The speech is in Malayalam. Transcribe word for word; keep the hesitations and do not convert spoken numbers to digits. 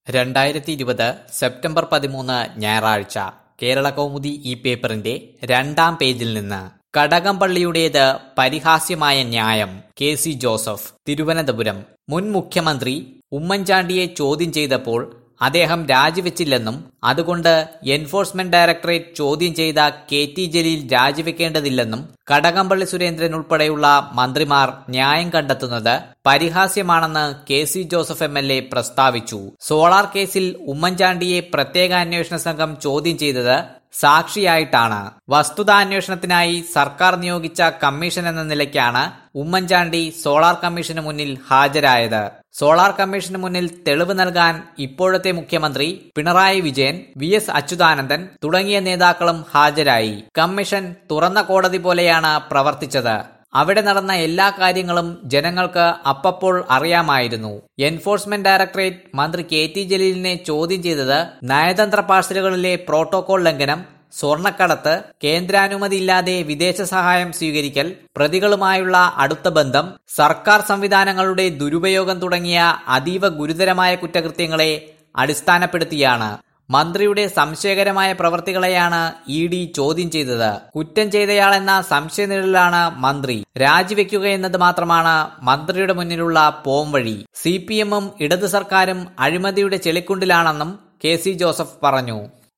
രണ്ടായിരത്തി ഇരുപത് സെപ്റ്റംബർ പതിമൂന്ന് ഞായറാഴ്ച കേരള കൗമുദി ഈ പേപ്പറിന്റെ രണ്ടാം പേജിൽ നിന്ന് കടകംപള്ളിയുടേത് പരിഹാസ്യമായ ന്യായം. K C Joseph, Thiruvananthapuram. മുൻ മുഖ്യമന്ത്രി ഉമ്മൻചാണ്ടിയെ ചോദ്യം ചെയ്തപ്പോൾ അദ്ദേഹം രാജിവെച്ചില്ലെന്നും അതുകൊണ്ട് എൻഫോഴ്സ്മെന്റ് ഡയറക്ടറേറ്റ് ചോദ്യം ചെയ്ത കെ ടി ജലീൽ രാജിവെക്കേണ്ടതില്ലെന്നും കടകംപള്ളി സുരേന്ദ്രൻ ഉൾപ്പെടെയുള്ള മന്ത്രിമാർ ന്യായം കണ്ടെത്തുന്നത് പരിഹാസ്യമാണെന്ന് K C Joseph M L A പ്രസ്താവിച്ചു. സോളാർ കേസിൽ ഉമ്മൻചാണ്ടിയെ പ്രത്യേക അന്വേഷണ സംഘം ചോദ്യം ചെയ്തത് സാക്ഷിയായിട്ടാണ്. വസ്തുതാന്വേഷണത്തിനായി സർക്കാർ നിയോഗിച്ച കമ്മീഷൻ എന്ന നിലയ്ക്കാണ് ഉമ്മൻചാണ്ടി സോളാർ കമ്മീഷന് മുന്നിൽ ഹാജരായത്. സോളാർ കമ്മീഷന് മുന്നിൽ തെളിവ് നൽകാൻ ഇപ്പോഴത്തെ മുഖ്യമന്ത്രി പിണറായി വിജയൻ, വി എസ് അച്യുതാനന്ദൻ തുടങ്ങിയ നേതാക്കളും ഹാജരായി. കമ്മീഷൻ തുറന്ന കോടതി പോലെയാണ് പ്രവർത്തിച്ചത്. അവിടെ നടന്ന എല്ലാ കാര്യങ്ങളും ജനങ്ങൾക്ക് അപ്പപ്പോൾ അറിയാമായിരുന്നു. എൻഫോഴ്സ്മെന്റ് ഡയറക്ടറേറ്റ് മന്ത്രി കെ ടി ജലീലിനെ ചോദ്യം ചെയ്തത് നയതന്ത്ര പാഴ്സലുകളിലെ പ്രോട്ടോകോൾ ലംഘനം, സ്വർണ്ണക്കടത്ത്, കേന്ദ്രാനുമതിയില്ലാതെ വിദേശ സഹായം സ്വീകരിക്കൽ, പ്രതികളുമായുള്ള അടുത്ത ബന്ധം, സർക്കാർ സംവിധാനങ്ങളുടെ ദുരുപയോഗം തുടങ്ങിയ അതീവ ഗുരുതരമായ കുറ്റകൃത്യങ്ങളെ അടിസ്ഥാനപ്പെടുത്തിയാണ്. മന്ത്രിയുടെ സംശയകരമായ പ്രവൃത്തികളെയാണ് ഇ ഡി ചോദ്യം ചെയ്തത്. കുറ്റം ചെയ്തയാളെന്ന സംശയനിഴലിലാണ് മന്ത്രി. രാജിവെക്കുകയെന്നത് മാത്രമാണ് മന്ത്രിയുടെ മുന്നിലുള്ള പോംവഴി. സി പി എമ്മും ഇടതു സർക്കാരും അഴിമതിയുടെ ചെളിക്കുണ്ടിലാണെന്നും കെ സി ജോസഫ് പറഞ്ഞു.